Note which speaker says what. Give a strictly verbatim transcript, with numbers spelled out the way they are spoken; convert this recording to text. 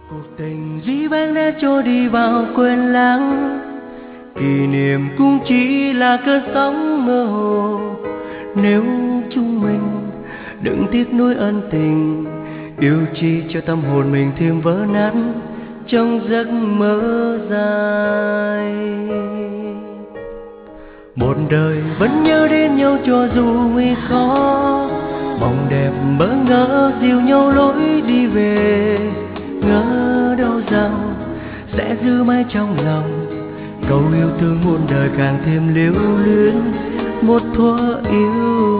Speaker 1: Cuộc tình dĩ vãng đã trôi đi vào quên lãng, kỷ niệm cũng chỉ là cơn sóng mơ hồ. Nếu chúng mình đừng tiếc nuối ân tình, yêu chi cho tâm hồn mình thêm vỡ nát trong giấc mơ dài. Một đời vẫn nhớ đến nhau cho dù nguy khó, mong đẹp bỡ ngỡ dìu nhau lối đi về. Ngỡ đâu rằng sẽ giữ mãi trong lòng câu yêu thương muôn đời càng thêm lưu luyến một thuở yêu